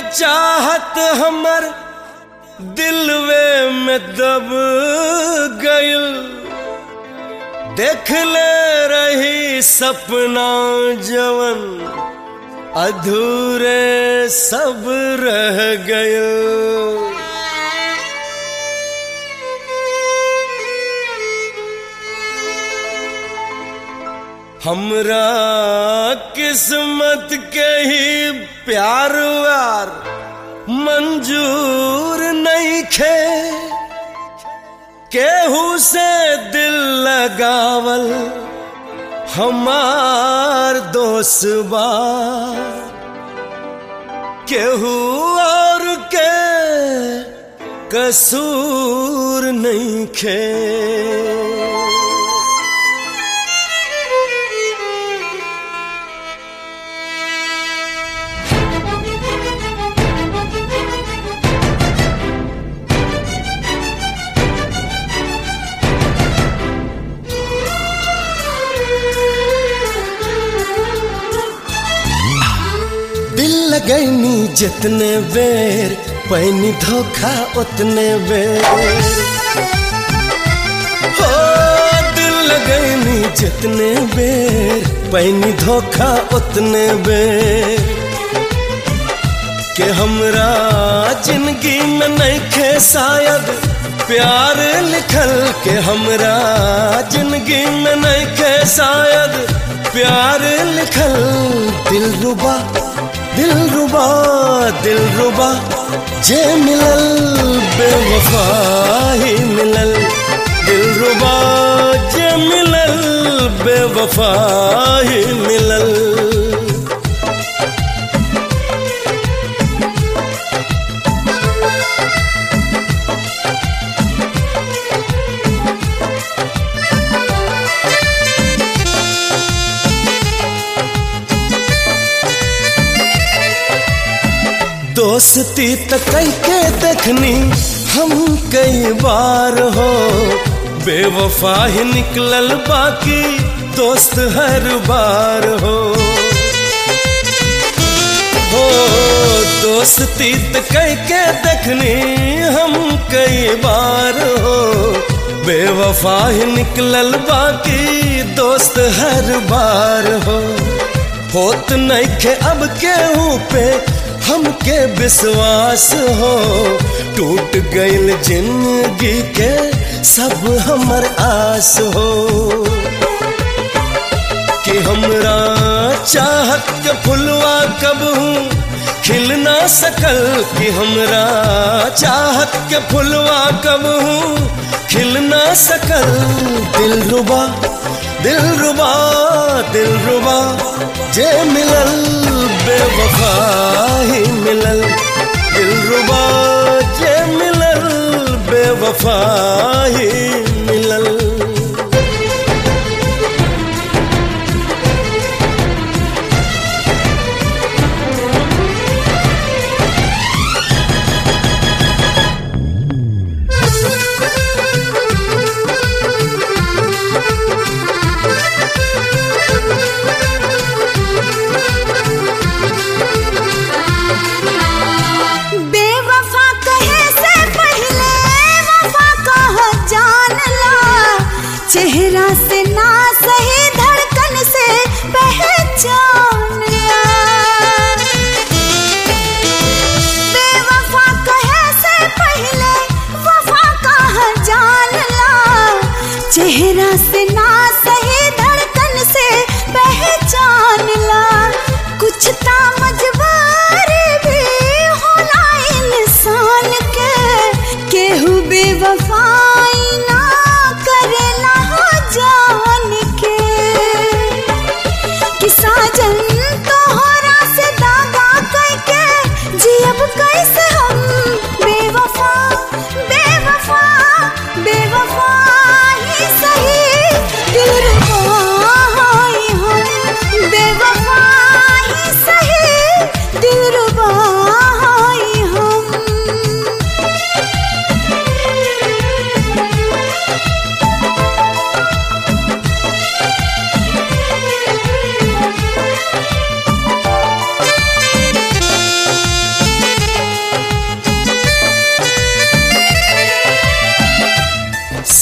चाहत हमर दिलवे में दब गइल। देख ले रही सपना जवन अधूरे सब रह गइल। हमरा किस्मत के ही प्यार व्यार मंजूर नहीं खे। केहू से दिल लगावल हमार दोस्त बा। केहू और के कसूर नहीं खे। दिल लगैनी जितने बेर पैनी धोखा उतने बेर। हो दिल लगैनी जितने बेर पैनी धोखा उतने बेर। के हमरा जिंदगी में नइखे शायद प्यार लिखल। के हमरा जिंदगी में नइखे शायद प्यार लिखल। दिलरुबा दिलरुबा दिलरुबा जे मिलल बेवफा ही मिलल। दिलरुबा जे मिलल बेवफा ही मिलल। दोस्ती त कई के देखनी हम कई बार हो। बेवफा ही निकलल बाकी दोस्त हर बार हो। दोस्ती त कई के देखनी हम कई बार हो। बेवफा ही निकलल बाकी दोस्त हर बार हो। होत नइखे अब केहू पे हमके विश्वास हो। टूट गइल जिंदगी के सब हमर आस हो। कि हमरा चाहत के फुलवा कब खिल ना सकल। कि हमरा चाहत के फुलवा कब खिल ना सकल। दिलरुबा दिलरुबा दिलरुबा जे मिलल बेवफा ही मिलल। दिलरुबा जे मिलल बेवफा ही मिलल। चेहरा से ना सही धड़कन से पहचान लिया। बेवफा कहे से पहले वफा कहा जान ला। चेहरा से ना सही धड़कन से पहचान ला। कुछ ता मजबूरी भी होला इंसान के। केहू बेवफाई ना करेला जान के। कि साजन तोहरा से दागा करके जियब कैसे हम। बेवफा बेवफा बेवफा ही सही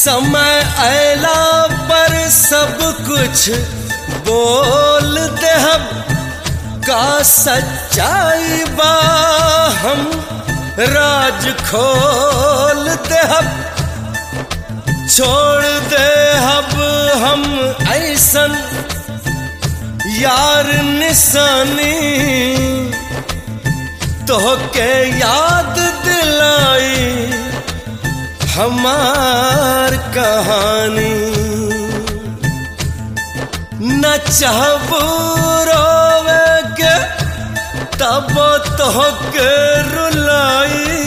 समय अयला पर सब कुछ बोल देहब का सच्चाई बा हम राज खोल देहब छोड़ देहब हम ऐसन यार निशानी तोहके याद दिलाई हमार कहानी न चाहबू रोवे के तब तोहके रुलाई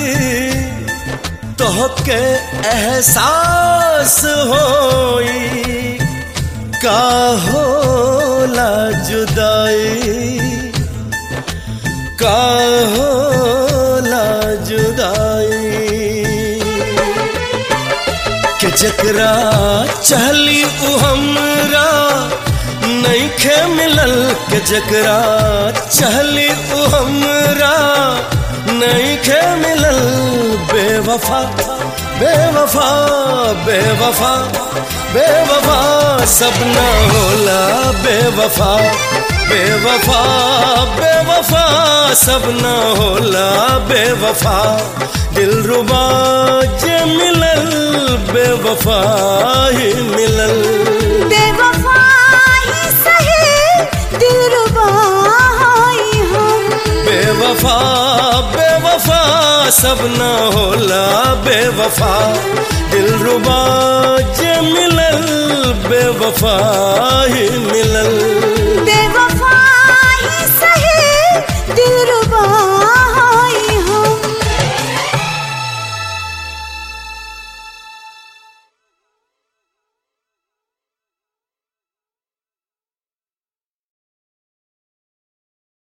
तोहके एहसास होई का होला जुदाई का होला जुदाई के जकरा चहली उ हमरा नइखे मिलल के जकरा चहली उ हमरा नइखे मिलल बेवफा बेवफा बेवफा बेवफा सब न होला बेवफा बेवफा बेवफा सब न होला बेवफा दिलरुबा जे मिलल बेवफा ही मिलल बेवफा ही सही दिलरुबा ही हम बेवफा बेवफा सब न होला बेवफा दिलरुबा जे मिलल बेवफा